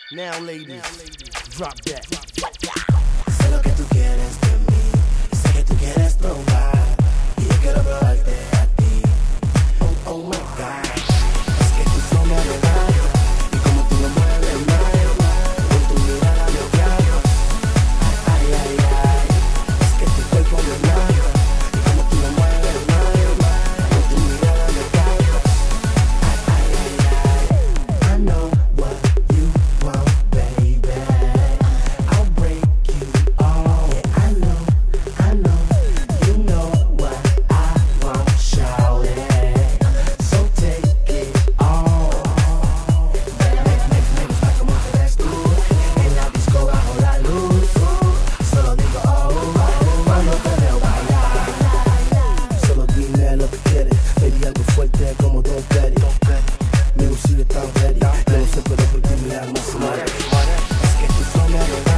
Now, ladies, drop that. Sé lo que tú quieres de mí, sé que tú quieres probar, y yo quiero probarte a ti. Oh, oh my God, es que tu flow me arrebata, y como tú lo mueves mal, con tu mirada me atrapa. Ay, ay, ay, es que tu cuerpo me mata, y como tú lo mueves mal, con tu mirada me atrapa. Ay, ay, ay, ay, I know what you want, baby. I'll break you all. Yeah, I know, you know what I want, shout it. So take it all. Me gusta como te ves tú en la disco bajo la luz. Solo digo oh, cuando te veo bailar. Solo dime lo que quieres, baby, algo fuerte como Don Petty. Mi bolsillo está ready, yo no sé, pero por ti mi alma se muere. Es que tu flow me arrebata.